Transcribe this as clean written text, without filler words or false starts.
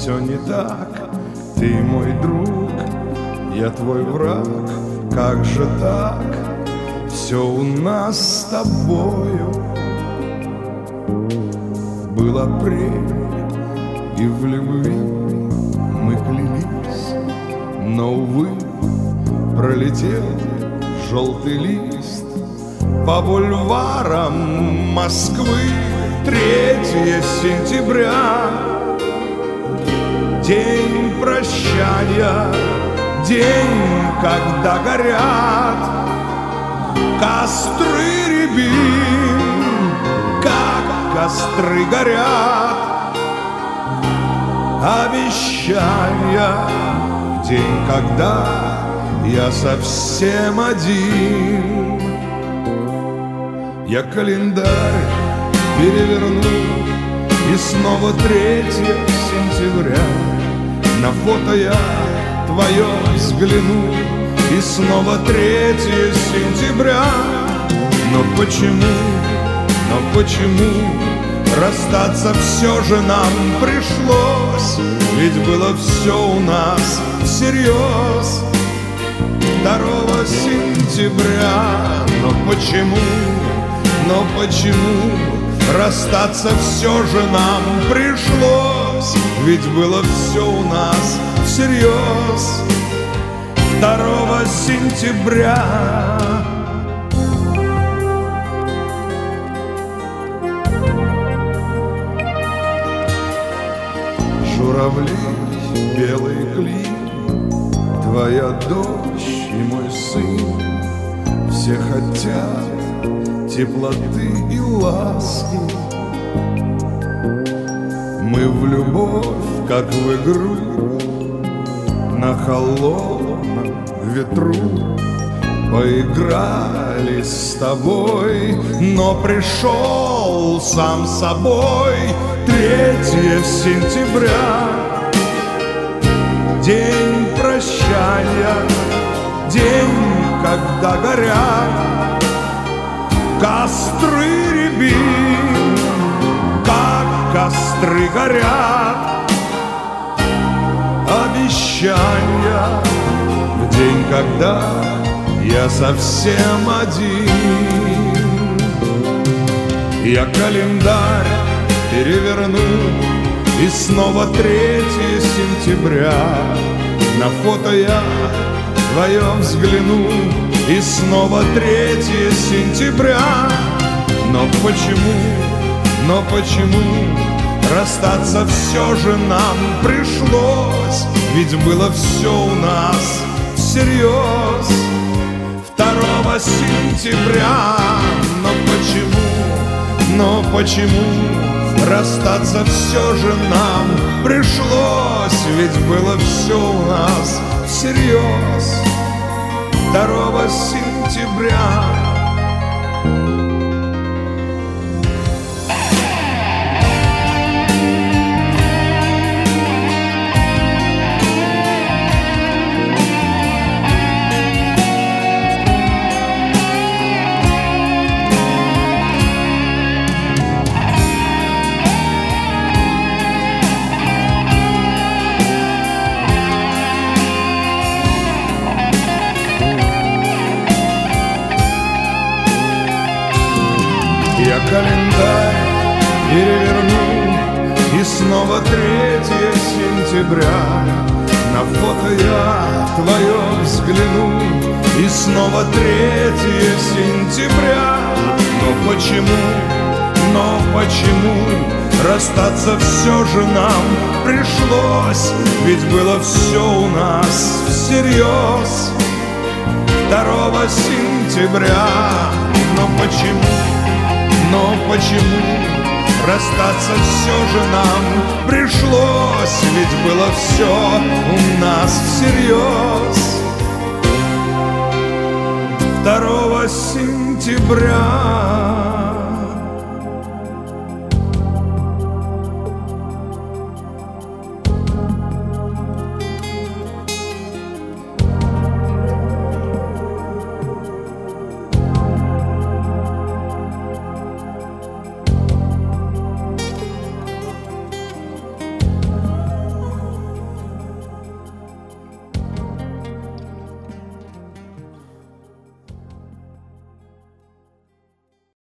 все не так. Ты мой друг, я твой враг. Как же так? Все у нас с тобою. Был апрель, и в любви мы клялись, но, увы, пролетел желтый лист. По бульварам Москвы 3 сентября, день прощания, день, когда горят костры рябин, как костры горят обещания. День, когда я совсем один. Я календарь переверну, и снова 3 сентября. На фото я твое взгляну, и снова 3 сентября. Но почему расстаться все же нам пришлось? Ведь было все у нас всерьез 2 сентября. Но почему расстаться все же нам пришлось? Ведь было все у нас всерьез 2 сентября. Журавли, белый клин, твоя дочь и мой сын, все хотят теплоты и ласки. Мы в любовь, как в игру, на холодном ветру поиграли с тобой, но пришел сам собой 3 сентября, день прощания, день, когда горят костры рябин, как костры горят обещания. В день, когда я совсем один. Я календарь переверну, и снова 3 сентября. На фото я твое взгляну, и снова 3 сентября. Но почему расстаться все же нам пришлось? Ведь было все у нас всерьез 2 сентября. Но почему расстаться все же нам пришлось? Ведь было все у нас всерьез 2 сентября. Я календарь переверну, и снова 3 сентября. На фото я твое взгляну, и снова 3 сентября. Но почему расстаться все же нам пришлось? Ведь было все у нас всерьез 2 сентября. Но почему расстаться все же нам пришлось? Ведь было все у нас всерьез 2 сентября.